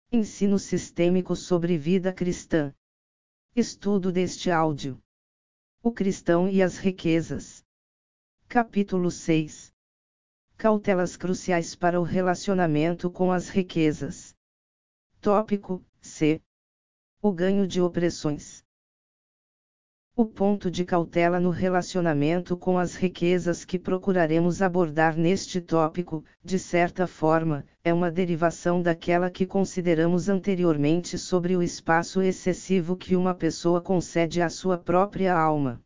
Ensino sistêmico sobre vida cristã. Estudo deste áudio. O cristão e as riquezas. Capítulo 6. Cautelas cruciais para o relacionamento com as riquezas. Tópico C. O ganho de opressões. O ponto de cautela no relacionamento com as riquezas que procuraremos abordar neste tópico, de certa forma, é uma derivação daquela que consideramos anteriormente sobre o espaço excessivo que uma pessoa concede à sua própria alma.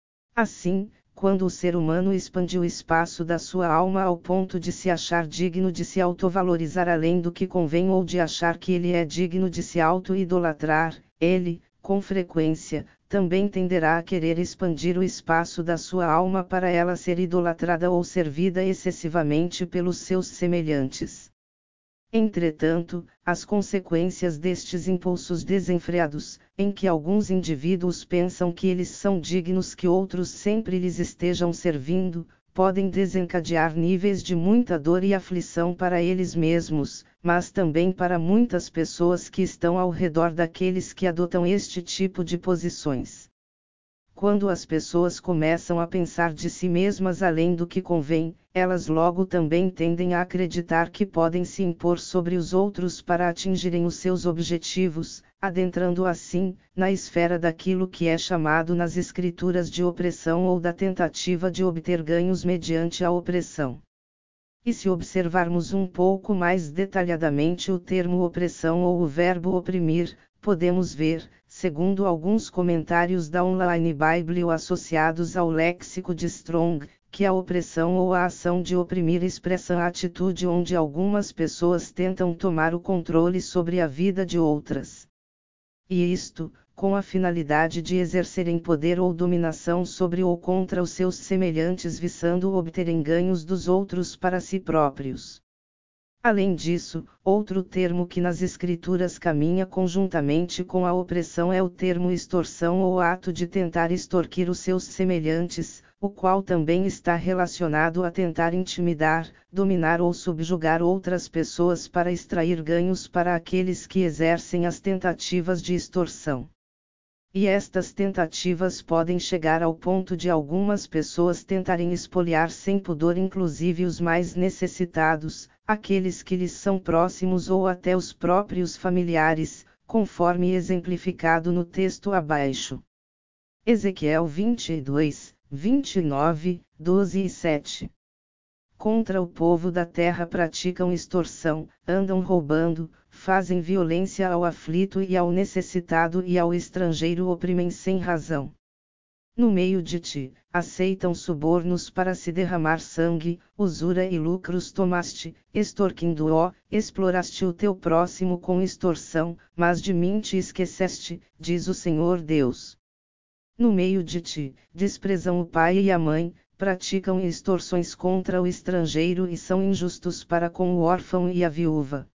Assim, quando o ser humano expande o espaço da sua alma ao ponto de se achar digno de se autovalorizar além do que convém ou de achar que ele é digno de se auto-idolatrar, ele, com frequência, também tenderá a querer expandir o espaço da sua alma para ela ser idolatrada ou servida excessivamente pelos seus semelhantes. Entretanto, as consequências destes impulsos desenfreados, em que alguns indivíduos pensam que eles são dignos que outros sempre lhes estejam servindo, podem desencadear níveis de muita dor e aflição para eles mesmos, mas também para muitas pessoas que estão ao redor daqueles que adotam este tipo de posições. Quando as pessoas começam a pensar de si mesmas além do que convém, elas logo também tendem a acreditar que podem se impor sobre os outros para atingirem os seus objetivos, adentrando assim, na esfera daquilo que é chamado nas escrituras de opressão ou da tentativa de obter ganhos mediante a opressão. E se observarmos um pouco mais detalhadamente o termo opressão ou o verbo oprimir, podemos ver, segundo alguns comentários da Online Bible associados ao léxico de Strong, que a opressão ou a ação de oprimir expressa a atitude onde algumas pessoas tentam tomar o controle sobre a vida de outras. E isto, com a finalidade de exercerem poder ou dominação sobre ou contra os seus semelhantes visando obterem ganhos dos outros para si próprios. Além disso, outro termo que nas escrituras caminha conjuntamente com a opressão é o termo extorsão ou ato de tentar extorquir os seus semelhantes, o qual também está relacionado a tentar intimidar, dominar ou subjugar outras pessoas para extrair ganhos para aqueles que exercem as tentativas de extorsão. E estas tentativas podem chegar ao ponto de algumas pessoas tentarem espoliar sem pudor inclusive os mais necessitados, aqueles que lhes são próximos ou até os próprios familiares, conforme exemplificado no texto abaixo. Ezequiel 22, 29, 12 e 7. Contra o povo da terra praticam extorsão, andam roubando, fazem violência ao aflito e ao necessitado e ao estrangeiro oprimem sem razão. No meio de ti, aceitam subornos para se derramar sangue, usura e lucros tomaste, extorquindo-o, exploraste o teu próximo com extorsão, mas de mim te esqueceste, diz o Senhor Deus. No meio de ti, desprezam o pai e a mãe, praticam extorsões contra o estrangeiro e são injustos para com o órfão e a viúva.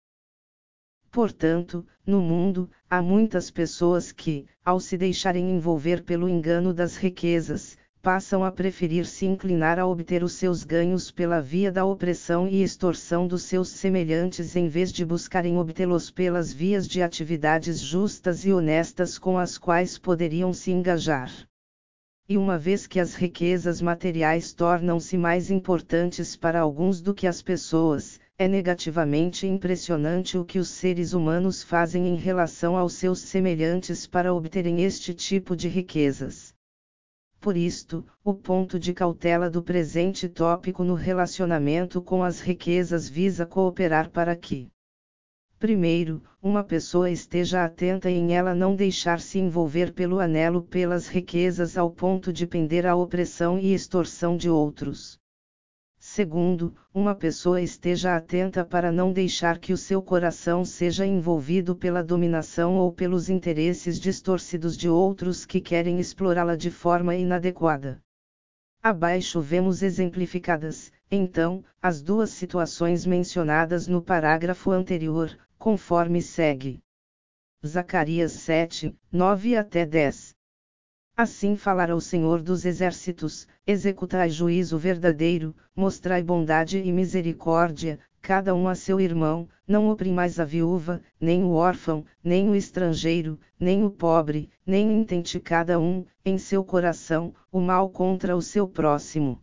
Portanto, no mundo, há muitas pessoas que, ao se deixarem envolver pelo engano das riquezas, passam a preferir se inclinar a obter os seus ganhos pela via da opressão e extorsão dos seus semelhantes em vez de buscarem obtê-los pelas vias de atividades justas e honestas com as quais poderiam se engajar. E uma vez que as riquezas materiais tornam-se mais importantes para alguns do que as pessoas, é negativamente impressionante o que os seres humanos fazem em relação aos seus semelhantes para obterem este tipo de riquezas. Por isto, o ponto de cautela do presente tópico no relacionamento com as riquezas visa cooperar para que, primeiro, uma pessoa esteja atenta em ela não deixar-se envolver pelo anelo pelas riquezas ao ponto de pender à opressão e extorsão de outros. Segundo, uma pessoa esteja atenta para não deixar que o seu coração seja envolvido pela dominação ou pelos interesses distorcidos de outros que querem explorá-la de forma inadequada. Abaixo vemos exemplificadas, então, as duas situações mencionadas no parágrafo anterior, conforme segue. Zacarias 7, 9 até 10. Assim falará o Senhor dos Exércitos: executai juízo verdadeiro, mostrai bondade e misericórdia, cada um a seu irmão, não oprimais a viúva, nem o órfão, nem o estrangeiro, nem o pobre, nem intente cada um, em seu coração, o mal contra o seu próximo.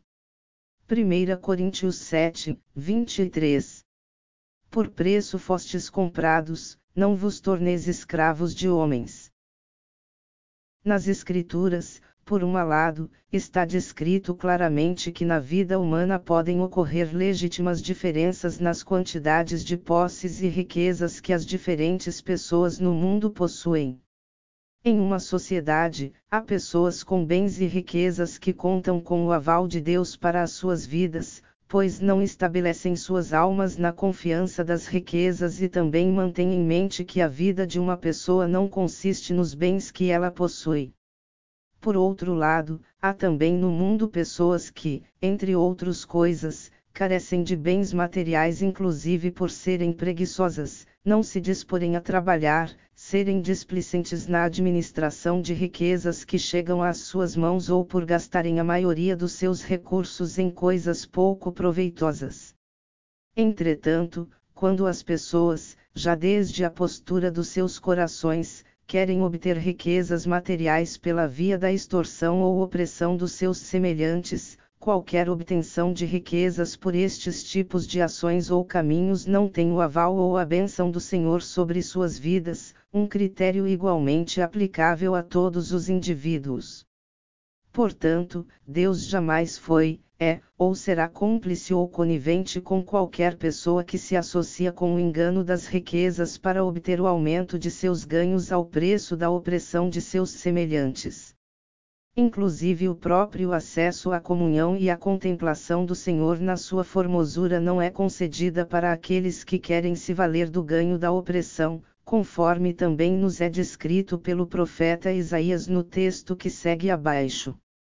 1 Coríntios 7, 23. Por preço fostes comprados, não vos torneis escravos de homens. Nas Escrituras, por um lado, está descrito claramente que na vida humana podem ocorrer legítimas diferenças nas quantidades de posses e riquezas que as diferentes pessoas no mundo possuem. Em uma sociedade, há pessoas com bens e riquezas que contam com o aval de Deus para as suas vidas, pois não estabelecem suas almas na confiança das riquezas e também mantêm em mente que a vida de uma pessoa não consiste nos bens que ela possui. Por outro lado, há também no mundo pessoas que, entre outras coisas, carecem de bens materiais inclusive por serem preguiçosas, não se disporem a trabalhar, serem displicentes na administração de riquezas que chegam às suas mãos ou por gastarem a maioria dos seus recursos em coisas pouco proveitosas. Entretanto, quando as pessoas, já desde a postura dos seus corações, querem obter riquezas materiais pela via da extorsão ou opressão dos seus semelhantes, qualquer obtenção de riquezas por estes tipos de ações ou caminhos não tem o aval ou a bênção do Senhor sobre suas vidas, um critério igualmente aplicável a todos os indivíduos. Portanto, Deus jamais foi, é, ou será cúmplice ou conivente com qualquer pessoa que se associa com o engano das riquezas para obter o aumento de seus ganhos ao preço da opressão de seus semelhantes. Inclusive o próprio acesso à comunhão e à contemplação do Senhor na sua formosura não é concedida para aqueles que querem se valer do ganho da opressão, conforme também nos é descrito pelo profeta Isaías no texto que segue abaixo.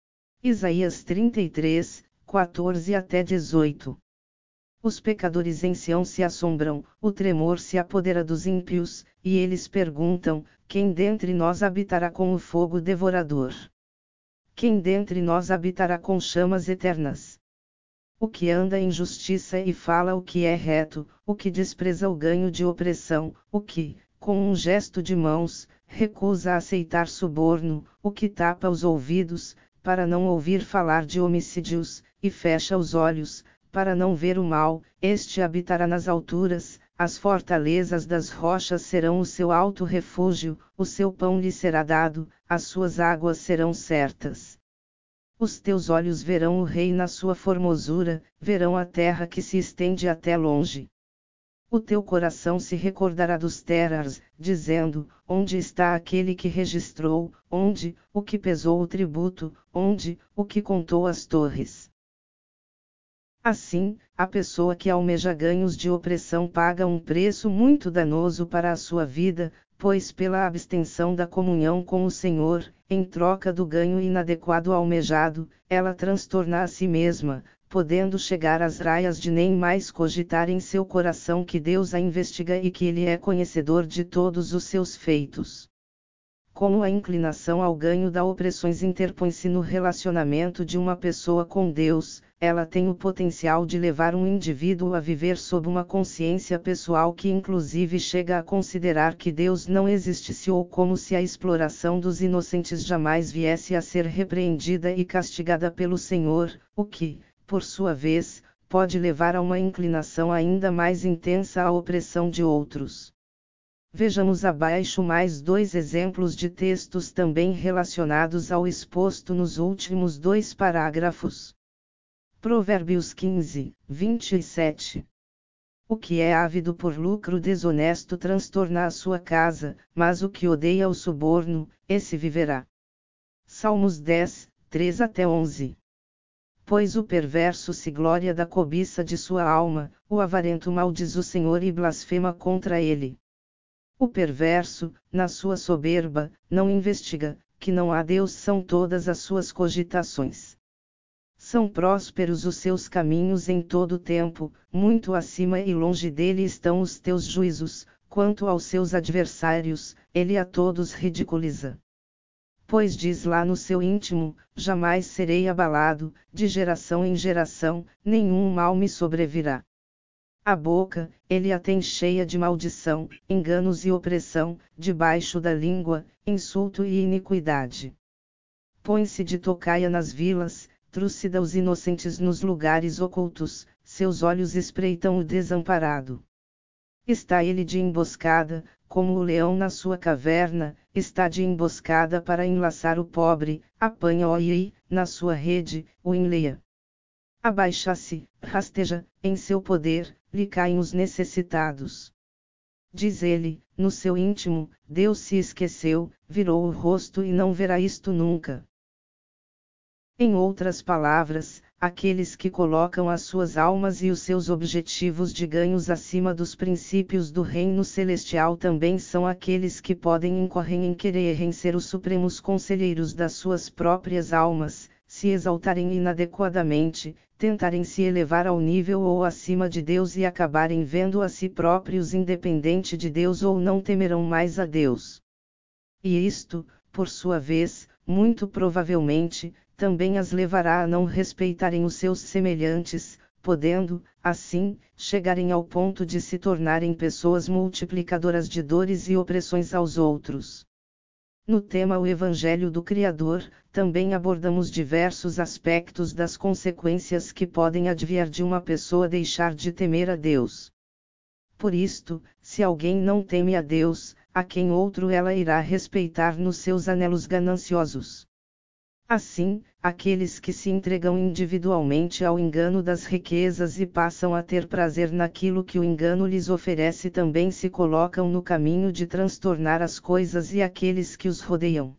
Isaías 33, 14 até 18. Os pecadores em Sião se assombram, o tremor se apodera dos ímpios, e eles perguntam: quem dentre nós habitará com o fogo devorador? Quem dentre nós habitará com chamas eternas? O que anda em justiça e fala o que é reto, o que despreza o ganho de opressão, o que, com um gesto de mãos, recusa aceitar suborno, o que tapa os ouvidos, para não ouvir falar de homicídios, e fecha os olhos, para não ver o mal, este habitará nas alturas, as fortalezas das rochas serão o seu alto refúgio, o seu pão lhe será dado, as suas águas serão certas. Os teus olhos verão o rei na sua formosura, verão a terra que se estende até longe. O teu coração se recordará dos terras, dizendo: onde está aquele que registrou, onde, o que pesou o tributo, onde, o que contou as torres? Assim, a pessoa que almeja ganhos de opressão paga um preço muito danoso para a sua vida, pois pela abstenção da comunhão com o Senhor, em troca do ganho inadequado almejado, ela transtorna a si mesma, podendo chegar às raias de nem mais cogitar em seu coração que Deus a investiga e que Ele é conhecedor de todos os seus feitos. Como a inclinação ao ganho da opressões interpõe-se no relacionamento de uma pessoa com Deus, ela tem o potencial de levar um indivíduo a viver sob uma consciência pessoal que inclusive chega a considerar que Deus não existisse ou como se a exploração dos inocentes jamais viesse a ser repreendida e castigada pelo Senhor, o que, por sua vez, pode levar a uma inclinação ainda mais intensa à opressão de outros. Vejamos abaixo mais dois exemplos de textos também relacionados ao exposto nos últimos dois parágrafos. Provérbios 15, 27. O que é ávido por lucro desonesto transtorna a sua casa, mas o que odeia o suborno, esse viverá. Salmos 10, 3 até 11. Pois o perverso se gloria da cobiça de sua alma, o avarento maldiz o Senhor e blasfema contra ele. O perverso, na sua soberba, não investiga, que não há Deus são todas as suas cogitações. São prósperos os seus caminhos em todo o tempo, muito acima e longe dele estão os teus juízos, quanto aos seus adversários, ele a todos ridiculiza. Pois diz lá no seu íntimo: jamais serei abalado, de geração em geração, nenhum mal me sobrevirá. A boca, ele a tem cheia de maldição, enganos e opressão, debaixo da língua, insulto e iniquidade. Põe-se de tocaia nas vilas, trucida os inocentes nos lugares ocultos, seus olhos espreitam o desamparado. Está ele de emboscada, como o leão na sua caverna, está de emboscada para enlaçar o pobre, apanha-o e, na sua rede, o enleia. Abaixa-se, rasteja, em seu poder, lhe caem os necessitados. Diz ele, no seu íntimo, Deus se esqueceu, virou o rosto e não verá isto nunca. Em outras palavras, aqueles que colocam as suas almas e os seus objetivos de ganhos acima dos princípios do reino celestial também são aqueles que podem incorrer em quererem ser os supremos conselheiros das suas próprias almas, se exaltarem inadequadamente, tentarem se elevar ao nível ou acima de Deus e acabarem vendo a si próprios independente de Deus ou não temerão mais a Deus. E isto, por sua vez, muito provavelmente, também as levará a não respeitarem os seus semelhantes, podendo, assim, chegarem ao ponto de se tornarem pessoas multiplicadoras de dores e opressões aos outros. No tema O Evangelho do Criador, também abordamos diversos aspectos das consequências que podem advir de uma pessoa deixar de temer a Deus. Por isto, se alguém não teme a Deus, a quem outro ela irá respeitar nos seus anelos gananciosos? Assim, aqueles que se entregam individualmente ao engano das riquezas e passam a ter prazer naquilo que o engano lhes oferece também se colocam no caminho de transtornar as coisas e aqueles que os rodeiam.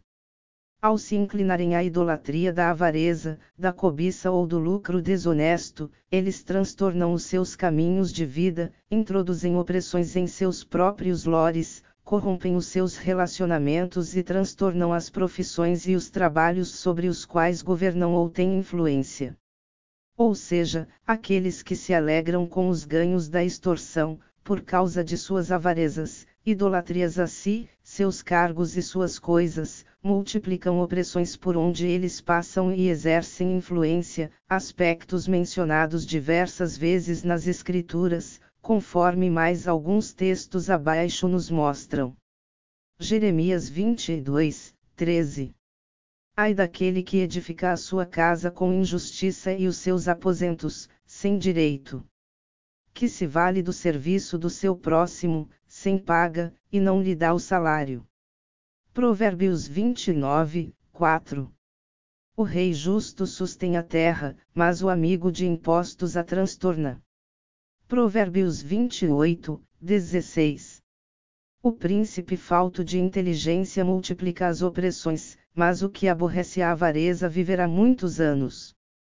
Ao se inclinarem à idolatria da avareza, da cobiça ou do lucro desonesto, eles transtornam os seus caminhos de vida, introduzem opressões em seus próprios lores, corrompem os seus relacionamentos e transtornam as profissões e os trabalhos sobre os quais governam ou têm influência. Ou seja, aqueles que se alegram com os ganhos da extorsão, por causa de suas avarezas, idolatrias a si, seus cargos e suas coisas, multiplicam opressões por onde eles passam e exercem influência, aspectos mencionados diversas vezes nas Escrituras, conforme mais alguns textos abaixo nos mostram. Jeremias 22, 13. Ai daquele que edifica a sua casa com injustiça e os seus aposentos, sem direito. Que se vale do serviço do seu próximo, sem paga, e não lhe dá o salário. Provérbios 29, 4. O rei justo sustém a terra, mas o amigo de impostos a transtorna. Provérbios 28, 16. O príncipe falto de inteligência multiplica as opressões, mas o que aborrece a avareza viverá muitos anos.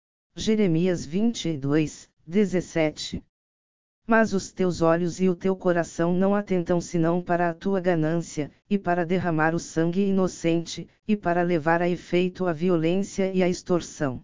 Jeremias 22, 17. Mas os teus olhos e o teu coração não atentam senão para a tua ganância, e para derramar o sangue inocente, e para levar a efeito a violência e a extorsão.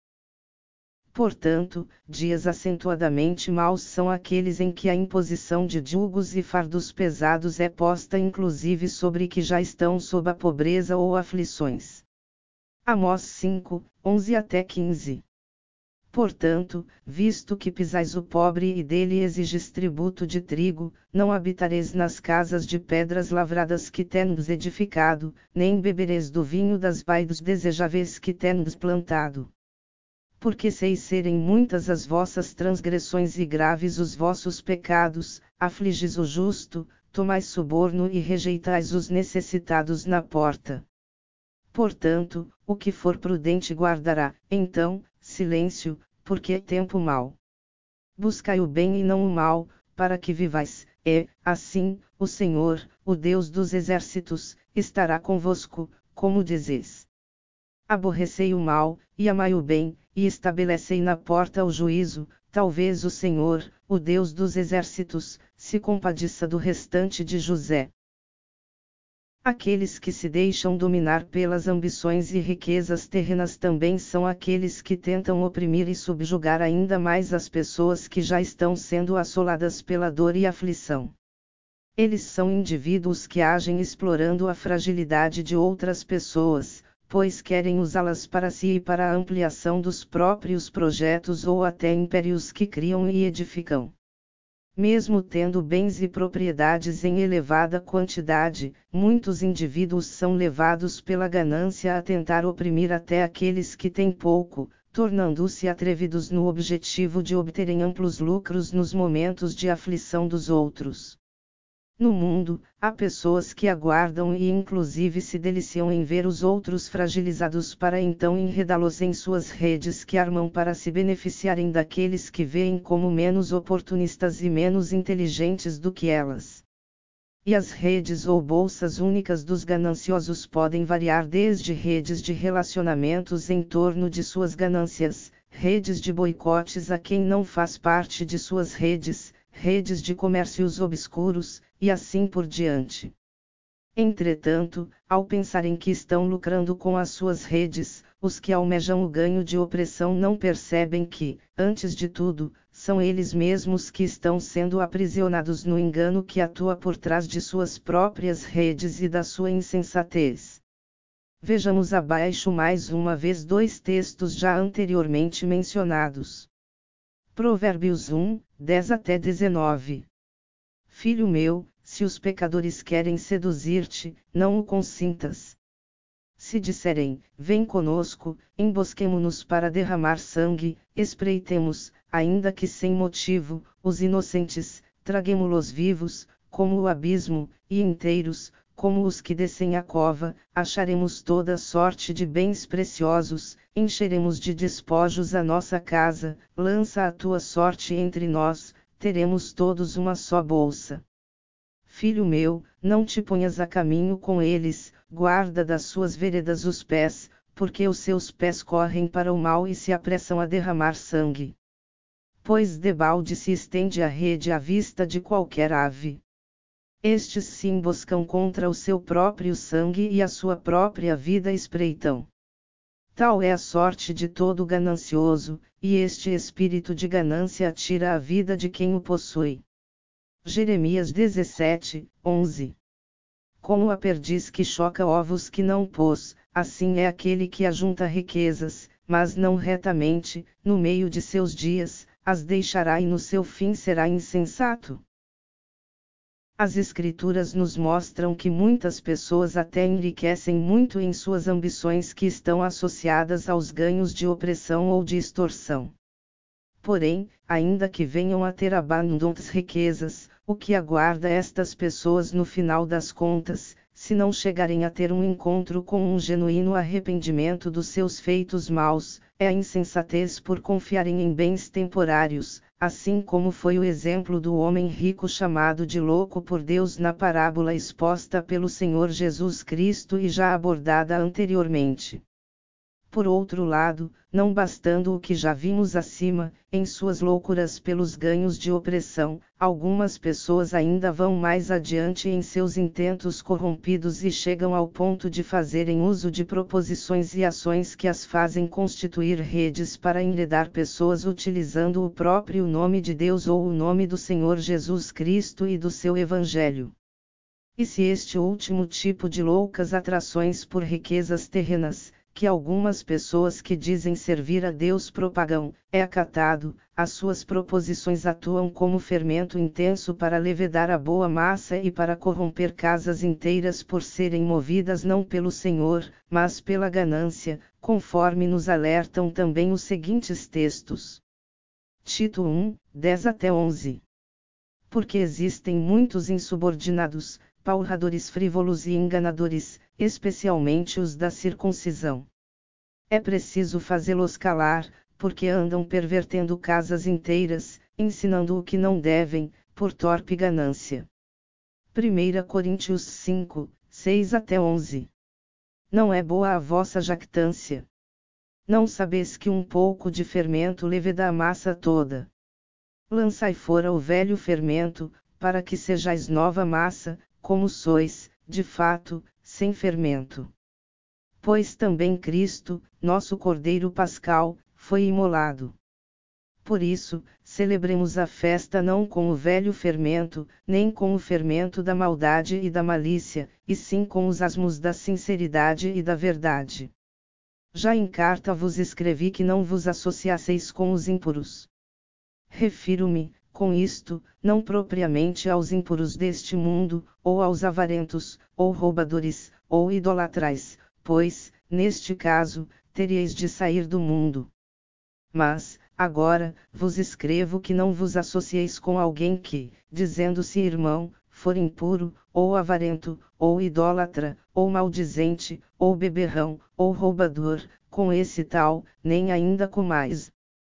Portanto, dias acentuadamente maus são aqueles em que a imposição de julgos e fardos pesados é posta inclusive sobre que já estão sob a pobreza ou aflições. Amós 5, 11 até 15. Portanto, visto que pisais o pobre e dele exiges tributo de trigo, não habitareis nas casas de pedras lavradas que tendes edificado, nem bebereis do vinho das vaides desejáveis que tendes plantado. Porque seis serem muitas as vossas transgressões e graves os vossos pecados, afligis o justo, tomais suborno e rejeitais os necessitados na porta. Portanto, o que for prudente guardará, então, silêncio, porque é tempo mau. Buscai o bem e não o mal, para que vivais, assim, o Senhor, o Deus dos exércitos, estará convosco, como dizes. Aborrecei o mal, e amai o bem, e estabelecei na porta o juízo, talvez o Senhor, o Deus dos exércitos, se compadeça do restante de José. Aqueles que se deixam dominar pelas ambições e riquezas terrenas também são aqueles que tentam oprimir e subjugar ainda mais as pessoas que já estão sendo assoladas pela dor e aflição. Eles são indivíduos que agem explorando a fragilidade de outras pessoas, pois querem usá-las para si e para a ampliação dos próprios projetos ou até impérios que criam e edificam. Mesmo tendo bens e propriedades em elevada quantidade, muitos indivíduos são levados pela ganância a tentar oprimir até aqueles que têm pouco, tornando-se atrevidos no objetivo de obterem amplos lucros nos momentos de aflição dos outros. No mundo, há pessoas que aguardam e inclusive se deliciam em ver os outros fragilizados para então enredá-los em suas redes que armam para se beneficiarem daqueles que veem como menos oportunistas e menos inteligentes do que elas. E as redes ou bolsas únicas dos gananciosos podem variar desde redes de relacionamentos em torno de suas ganâncias, redes de boicotes a quem não faz parte de suas redes, redes de comércios obscuros, e assim por diante. Entretanto, ao pensarem que estão lucrando com as suas redes, os que almejam o ganho de opressão não percebem que, antes de tudo, são eles mesmos que estão sendo aprisionados no engano que atua por trás de suas próprias redes e da sua insensatez. Vejamos abaixo mais uma vez dois textos já anteriormente mencionados. Provérbios 1, 10 até 19. Filho meu, se os pecadores querem seduzir-te, não o consintas. Se disserem, vem conosco, embosquemo-nos para derramar sangue, espreitemos, ainda que sem motivo, os inocentes, traguemo-los vivos, como o abismo, e inteiros, como os que descem a cova, acharemos toda sorte de bens preciosos, encheremos de despojos a nossa casa, lança a tua sorte entre nós, teremos todos uma só bolsa. Filho meu, não te ponhas a caminho com eles, guarda das suas veredas os pés, porque os seus pés correm para o mal e se apressam a derramar sangue. Pois debalde se estende a rede à vista de qualquer ave. Estes se emboscam contra o seu próprio sangue e a sua própria vida espreitam. Tal é a sorte de todo ganancioso, e este espírito de ganância tira a vida de quem o possui. Jeremias 17, 11. Como a perdiz que choca ovos que não pôs, assim é aquele que ajunta riquezas, mas não retamente, no meio de seus dias, as deixará e no seu fim será insensato. As Escrituras nos mostram que muitas pessoas até enriquecem muito em suas ambições que estão associadas aos ganhos de opressão ou de extorsão. Porém, ainda que venham a ter abundantes riquezas, o que aguarda estas pessoas no final das contas, se não chegarem a ter um encontro com um genuíno arrependimento dos seus feitos maus, é a insensatez por confiarem em bens temporários, assim como foi o exemplo do homem rico chamado de louco por Deus na parábola exposta pelo Senhor Jesus Cristo e já abordada anteriormente. Por outro lado, não bastando o que já vimos acima, em suas loucuras pelos ganhos de opressão, algumas pessoas ainda vão mais adiante em seus intentos corrompidos e chegam ao ponto de fazerem uso de proposições e ações que as fazem constituir redes para enredar pessoas utilizando o próprio nome de Deus ou o nome do Senhor Jesus Cristo e do seu Evangelho. E se este último tipo de loucas atrações por riquezas terrenas, que algumas pessoas que dizem servir a Deus propagam, é acatado, as suas proposições atuam como fermento intenso para levedar a boa massa e para corromper casas inteiras por serem movidas não pelo Senhor, mas pela ganância, conforme nos alertam também os seguintes textos. Tito 1, 10 até 11. Porque existem muitos insubordinados, palradores frívolos e enganadores, especialmente os da circuncisão. É preciso fazê-los calar, porque andam pervertendo casas inteiras, ensinando o que não devem, por torpe ganância. 1 Coríntios 5, 6 até 11. Não é boa a vossa jactância. Não sabeis que um pouco de fermento leveda a massa toda. Lançai fora o velho fermento, para que sejais nova massa, como sois, de fato, sem fermento. Pois também Cristo, nosso Cordeiro Pascal, foi imolado. Por isso, celebremos a festa não com o velho fermento, nem com o fermento da maldade e da malícia, e sim com os asmos da sinceridade e da verdade. Já em carta vos escrevi que não vos associasseis com os impuros. Refiro-me, com isto, não propriamente aos impuros deste mundo, ou aos avarentos, ou roubadores, ou idolatrais, pois, neste caso, teríeis de sair do mundo. Mas, agora, vos escrevo que não vos associeis com alguém que, dizendo-se irmão, for impuro, ou avarento, ou idólatra, ou maldizente, ou beberrão, ou roubador, com esse tal, nem ainda comais.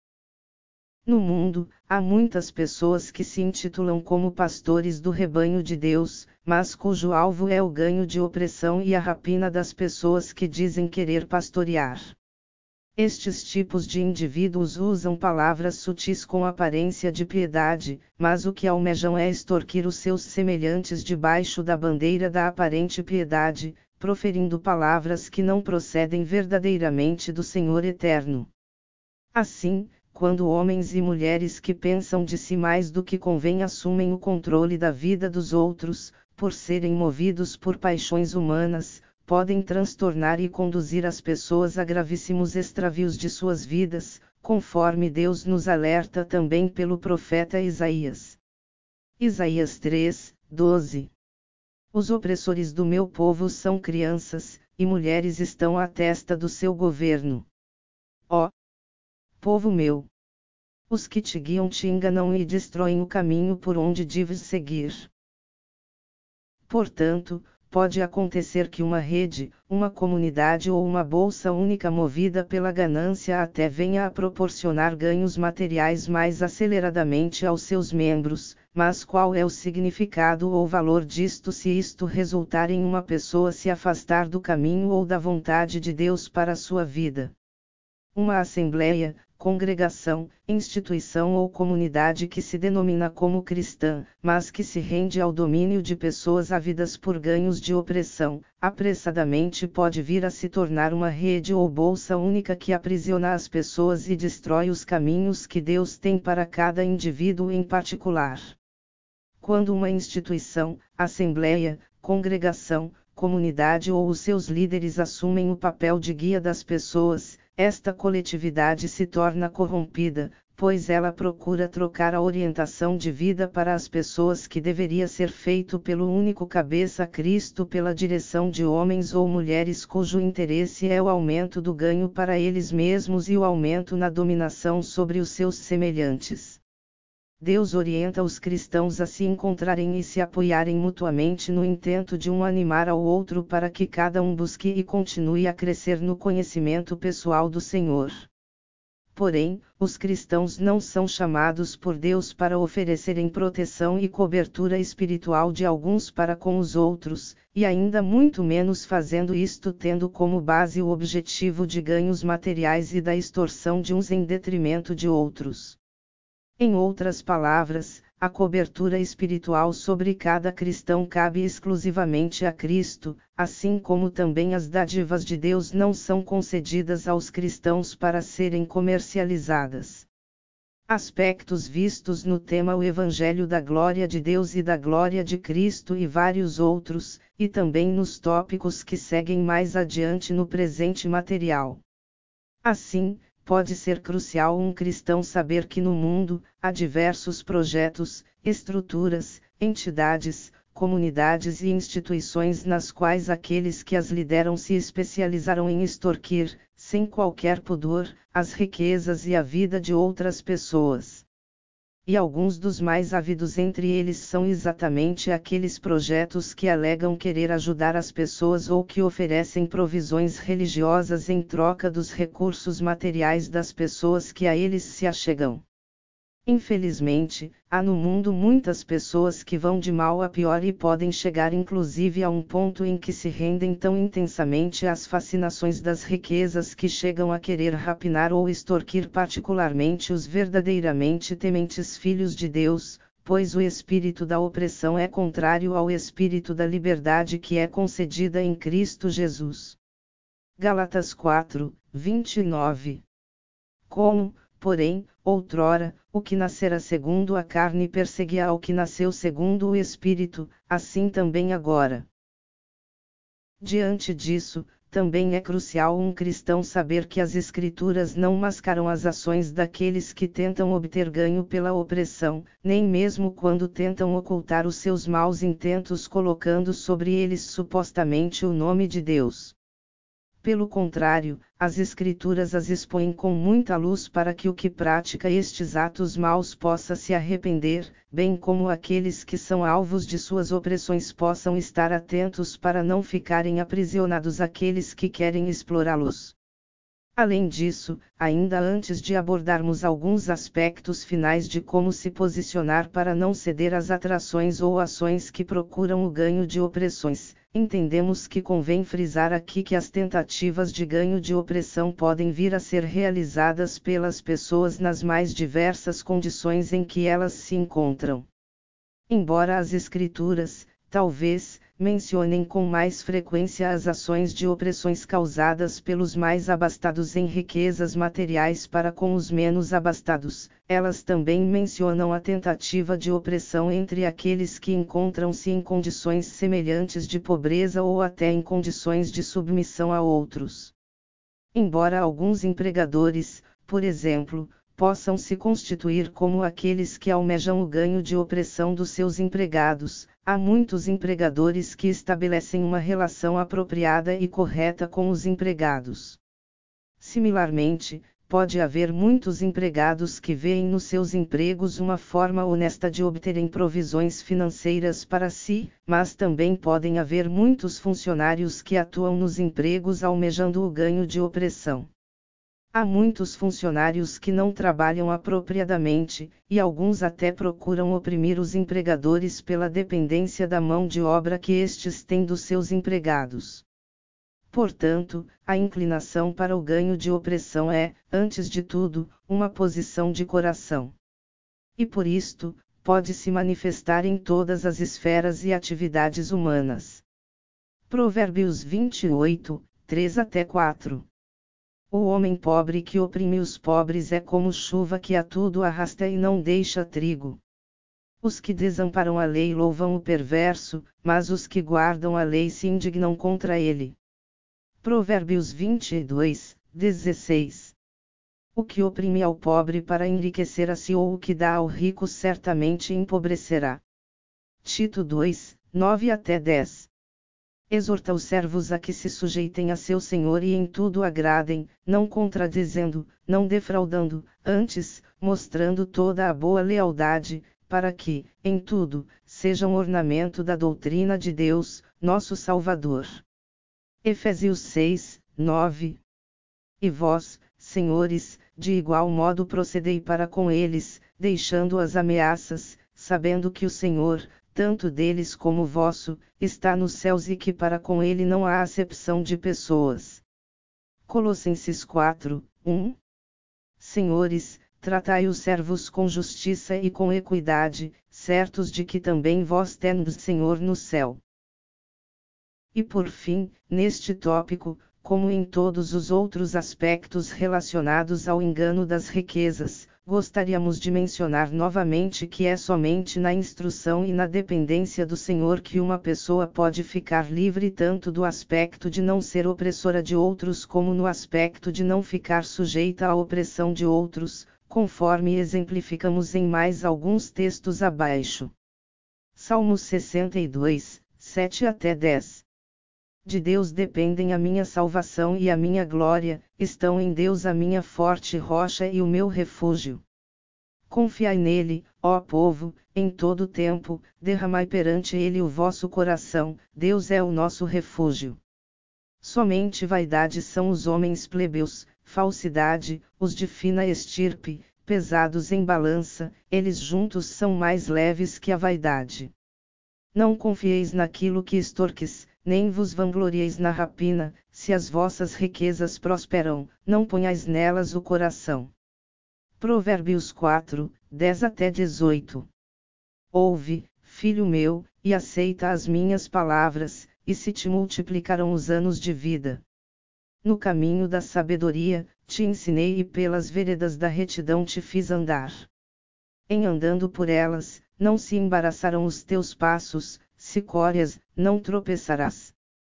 No mundo, há muitas pessoas que se intitulam como pastores do rebanho de Deus, mas cujo alvo é o ganho de opressão e a rapina das pessoas que dizem querer pastorear. Estes tipos de indivíduos usam palavras sutis com aparência de piedade, mas o que almejam é extorquir os seus semelhantes debaixo da bandeira da aparente piedade, proferindo palavras que não procedem verdadeiramente do Senhor Eterno. Assim, quando homens e mulheres que pensam de si mais do que convém assumem o controle da vida dos outros, por serem movidos por paixões humanas, podem transtornar e conduzir as pessoas a gravíssimos extravios de suas vidas, conforme Deus nos alerta também pelo profeta Isaías. Isaías 3, 12. Os opressores do meu povo são crianças, e mulheres estão à testa do seu governo. Ó povo meu! Os que te guiam te enganam e destroem o caminho por onde deves seguir. Portanto, pode acontecer que uma rede, uma comunidade ou uma bolsa única movida pela ganância até venha a proporcionar ganhos materiais mais aceleradamente aos seus membros, mas qual é o significado ou valor disto se isto resultar em uma pessoa se afastar do caminho ou da vontade de Deus para a sua vida? Uma assembleia, congregação, instituição ou comunidade que se denomina como cristã, mas que se rende ao domínio de pessoas ávidas por ganhos de opressão, apressadamente pode vir a se tornar uma rede ou bolsa única que aprisiona as pessoas e destrói os caminhos que Deus tem para cada indivíduo em particular. Quando uma instituição, assembleia, congregação, comunidade ou os seus líderes assumem o papel de guia das pessoas, esta coletividade se torna corrompida, pois ela procura trocar a orientação de vida para as pessoas que deveria ser feito pelo único cabeça Cristo pela direção de homens ou mulheres cujo interesse é o aumento do ganho para eles mesmos e o aumento na dominação sobre os seus semelhantes. Deus orienta os cristãos a se encontrarem e se apoiarem mutuamente no intento de um animar ao outro para que cada um busque e continue a crescer no conhecimento pessoal do Senhor. Porém, os cristãos não são chamados por Deus para oferecerem proteção e cobertura espiritual de alguns para com os outros, e ainda muito menos fazendo isto tendo como base o objetivo de ganhos materiais e da extorsão de uns em detrimento de outros. Em outras palavras, a cobertura espiritual sobre cada cristão cabe exclusivamente a Cristo, assim como também as dádivas de Deus não são concedidas aos cristãos para serem comercializadas. Aspectos vistos no tema O Evangelho da Glória de Deus e da Glória de Cristo e vários outros, e também nos tópicos que seguem mais adiante no presente material. Assim, pode ser crucial um cristão saber que no mundo, há diversos projetos, estruturas, entidades, comunidades e instituições nas quais aqueles que as lideram se especializaram em extorquir, sem qualquer pudor, as riquezas e a vida de outras pessoas. E alguns dos mais ávidos entre eles são exatamente aqueles projetos que alegam querer ajudar as pessoas ou que oferecem provisões religiosas em troca dos recursos materiais das pessoas que a eles se achegam. Infelizmente, há no mundo muitas pessoas que vão de mal a pior e podem chegar inclusive a um ponto em que se rendem tão intensamente às fascinações das riquezas que chegam a querer rapinar ou extorquir particularmente os verdadeiramente tementes filhos de Deus, pois o espírito da opressão é contrário ao espírito da liberdade que é concedida em Cristo Jesus. Gálatas 4, 29. Como, porém, outrora, o que nascera segundo a carne perseguia ao que nasceu segundo o Espírito, assim também agora. Diante disso, também é crucial um cristão saber que as Escrituras não mascaram as ações daqueles que tentam obter ganho pela opressão, nem mesmo quando tentam ocultar os seus maus intentos colocando sobre eles supostamente o nome de Deus. Pelo contrário, as Escrituras as expõem com muita luz para que o que pratica estes atos maus possa se arrepender, bem como aqueles que são alvos de suas opressões possam estar atentos para não ficarem aprisionados àqueles que querem explorá-los. Além disso, ainda antes de abordarmos alguns aspectos finais de como se posicionar para não ceder às atrações ou ações que procuram o ganho de opressões, entendemos que convém frisar aqui que as tentativas de ganho de opressão podem vir a ser realizadas pelas pessoas nas mais diversas condições em que elas se encontram. Embora as Escrituras, talvez, mencionem com mais frequência as ações de opressões causadas pelos mais abastados em riquezas materiais para com os menos abastados, elas também mencionam a tentativa de opressão entre aqueles que encontram-se em condições semelhantes de pobreza ou até em condições de submissão a outros. Embora alguns empregadores, por exemplo, possam se constituir como aqueles que almejam o ganho de opressão dos seus empregados, há muitos empregadores que estabelecem uma relação apropriada e correta com os empregados. Similarmente, pode haver muitos empregados que veem nos seus empregos uma forma honesta de obterem provisões financeiras para si, mas também podem haver muitos funcionários que atuam nos empregos almejando o ganho de opressão. Há muitos funcionários que não trabalham apropriadamente, e alguns até procuram oprimir os empregadores pela dependência da mão de obra que estes têm dos seus empregados. Portanto, a inclinação para o ganho de opressão é, antes de tudo, uma posição de coração. E por isto, pode se manifestar em todas as esferas e atividades humanas. Provérbios 28, 3-4. O homem pobre que oprime os pobres é como chuva que a tudo arrasta e não deixa trigo. Os que desamparam a lei louvam o perverso, mas os que guardam a lei se indignam contra ele. Provérbios 22, 16. O que oprime ao pobre para enriquecer a si ou o que dá ao rico certamente empobrecerá. Tito 2, 9-10. Exorta os servos a que se sujeitem a seu senhor e em tudo agradem, não contradizendo, não defraudando, antes, mostrando toda a boa lealdade, para que, em tudo, sejam ornamento da doutrina de Deus, nosso Salvador. Efésios 6, 9. E vós, senhores, de igual modo procedei para com eles, deixando as ameaças, sabendo que o Senhor, tanto deles como vosso, está nos céus e que para com ele não há acepção de pessoas. Colossenses 4, 1. Senhores, tratai os servos com justiça e com equidade, certos de que também vós tendes Senhor no céu. E por fim, neste tópico, como em todos os outros aspectos relacionados ao engano das riquezas, gostaríamos de mencionar novamente que é somente na instrução e na dependência do Senhor que uma pessoa pode ficar livre tanto do aspecto de não ser opressora de outros como no aspecto de não ficar sujeita à opressão de outros, conforme exemplificamos em mais alguns textos abaixo. Salmos 62, 7-10. De Deus dependem a minha salvação e a minha glória, estão em Deus a minha forte rocha e o meu refúgio. Confiai nele, ó povo, em todo o tempo, derramai perante ele o vosso coração, Deus é o nosso refúgio. Somente vaidade são os homens plebeus, falsidade, os de fina estirpe, pesados em balança, eles juntos são mais leves que a vaidade. Não confieis naquilo que extorques, nem vos vanglorieis na rapina, se as vossas riquezas prosperam, não ponhais nelas o coração. Provérbios 4, 10-18. Ouve, filho meu, e aceita as minhas palavras, e se te multiplicarão os anos de vida. No caminho da sabedoria, te ensinei e pelas veredas da retidão te fiz andar. Em andando por elas, não se embaraçarão os teus passos, se córias, não tropeçarás.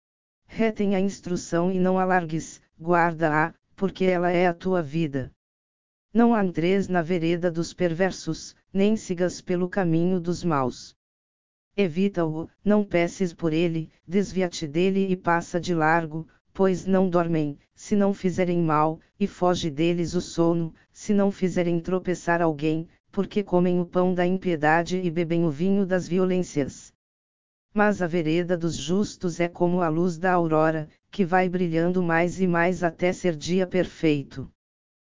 Retém a instrução e não a largues, guarda-a, porque ela é a tua vida. Não entres na vereda dos perversos, nem sigas pelo caminho dos maus. Evita-o, não peces por ele, desvia-te dele e passa de largo, pois não dormem, se não fizerem mal, e foge deles o sono, se não fizerem tropeçar alguém, porque comem o pão da impiedade e bebem o vinho das violências. Mas a vereda dos justos é como a luz da aurora, que vai brilhando mais e mais até ser dia perfeito.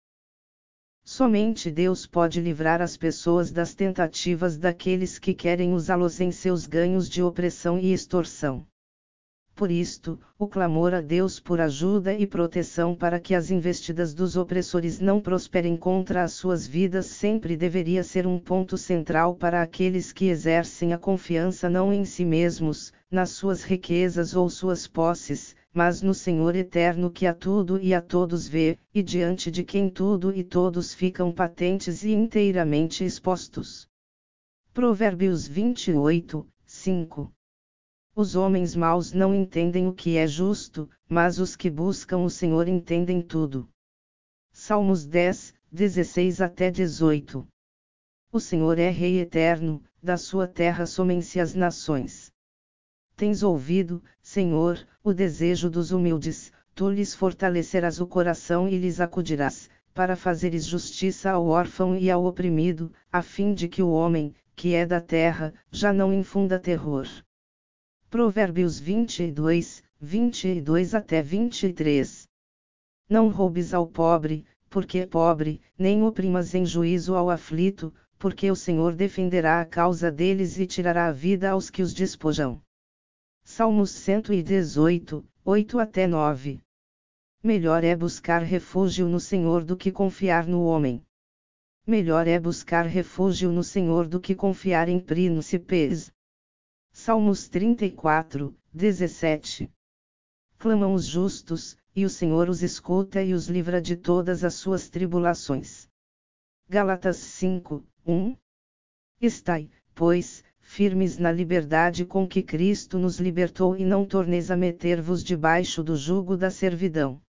Somente Deus pode livrar as pessoas das tentativas daqueles que querem usá-los em seus ganhos de opressão e extorsão. Por isto, o clamor a Deus por ajuda e proteção para que as investidas dos opressores não prosperem contra as suas vidas sempre deveria ser um ponto central para aqueles que exercem a confiança não em si mesmos, nas suas riquezas ou suas posses, mas no Senhor eterno que a tudo e a todos vê, e diante de quem tudo e todos ficam patentes e inteiramente expostos. Provérbios 28, 5. Os homens maus não entendem o que é justo, mas os que buscam o Senhor entendem tudo. Salmos 10, 16 até 18. O Senhor é Rei eterno, da sua terra somem-se as nações. Tens ouvido, Senhor, o desejo dos humildes, tu lhes fortalecerás o coração e lhes acudirás, para fazeres justiça ao órfão e ao oprimido, a fim de que o homem, que é da terra, já não infunda terror. Provérbios 22, 22 até 23. Não roubes ao pobre, porque é pobre, nem oprimas em juízo ao aflito, porque o Senhor defenderá a causa deles e tirará a vida aos que os despojam. Salmos 118, 8 até 9. Melhor é buscar refúgio no Senhor do que confiar no homem. Melhor é buscar refúgio no Senhor do que confiar em príncipes. Salmos 34, 17. Clamam os justos, e o Senhor os escuta e os livra de todas as suas tribulações. Gálatas 5, 1. Estai, pois, firmes na liberdade com que Cristo nos libertou e não torneis a meter-vos debaixo do jugo da servidão.